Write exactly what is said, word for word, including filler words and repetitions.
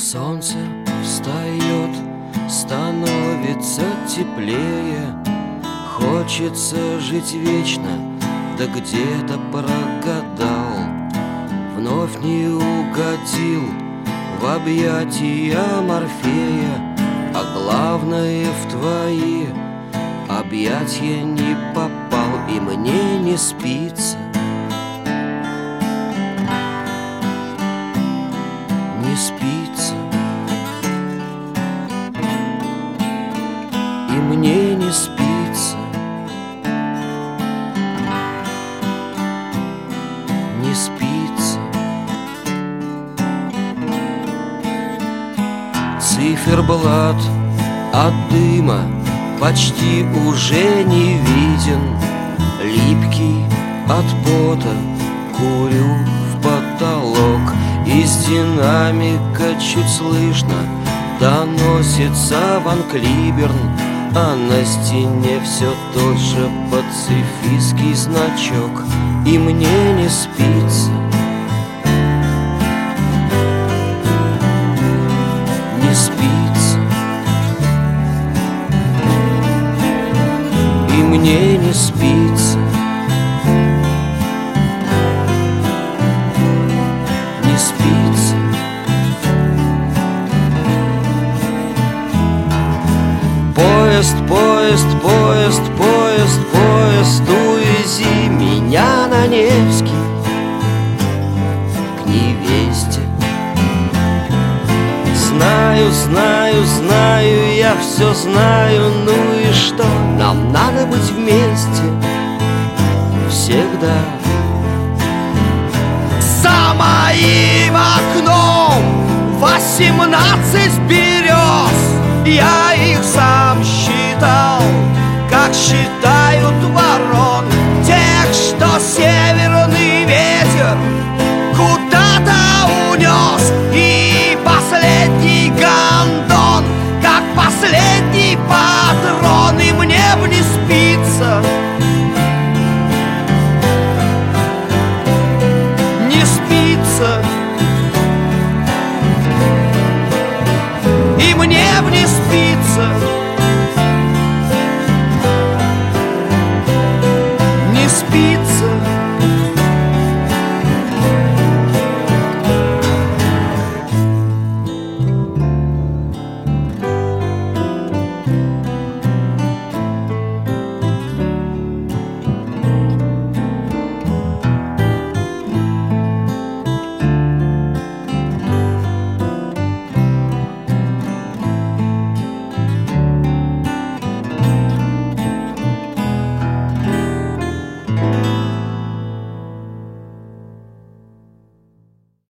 Солнце встает, становится теплее. Хочется жить вечно, да где-то прогадал. Вновь не угодил в объятия Морфея, а главное, в твои объятия не попал, и мне не спится. Не спится, и мне не спится, не спится. Циферблат от дыма почти уже не виден, липкий от пота курю в потолок. Из динамика чуть слышно доносится Ван Клиберн, а на стене все тот же пацифистский значок, и мне не спится. Не спится, и мне не спится. Не спится. Поезд, поезд, поезд, поезд, поезд, увези меня на Невский к невесте. Знаю, знаю, знаю, я все знаю, ну и что? Нам надо быть вместе всегда. За моим окном восемнадцать берез, я их сам считал, как считал.